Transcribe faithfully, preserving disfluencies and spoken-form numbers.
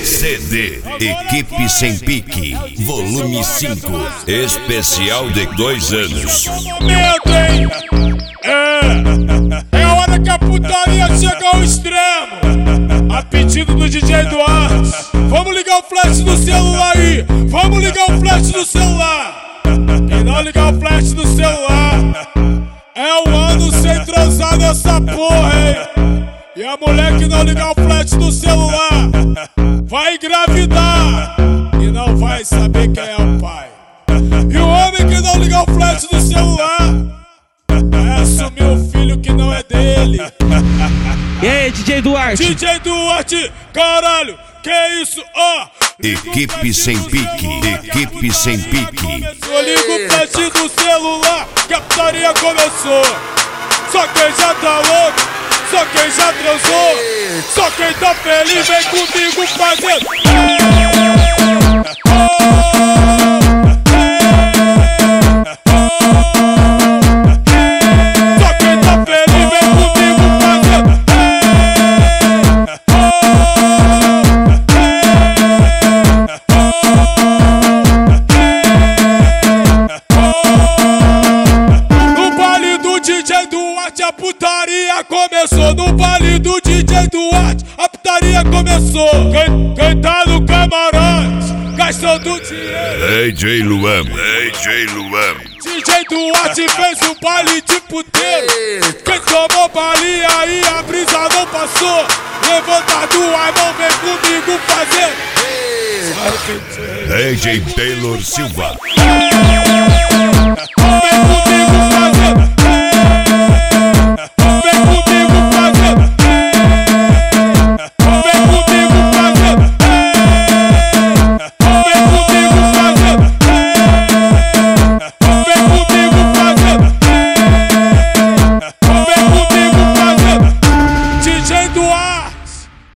C D Equipe Sem Pique, volume cinco, especial de dois anos. Momento, hein? É, é a hora que a putaria chega ao extremo. A pedido do D J Duarte. Vamos ligar o flash do celular aí. Vamos ligar o flash do celular. Quem não ligar o flash do celular é um ano sem transar nessa porra, hein? E a mulher que não ligar o flash do celular vai engravidar e não vai saber quem é o pai. E o homem que não ligar o flash do celular vai assumir um filho que não é dele. E aí, D J Duarte? D J Duarte, caralho, que isso, ó! Oh. Equipe Sem Pique, Equipe Sem Pique. Eu ligo o flash do celular que a putaria começou. Só quem já tá louco, só quem já transou, só quem tá feliz vem comigo fazendo. Só quem tá feliz vem comigo fazendo. No baile do D J Duarte a putaria começou. No baile do D J Duarte a putaria começou. Quem, quem tá no camarote gastando dinheiro? D J Luan, D J Luan. D J Duarte fez um baile de puteiro. Quem tomou balinha aí a brisa não passou. Levanta duas mãos, vem comigo fazer. D J Taylor Silva. Vem comigo fazer.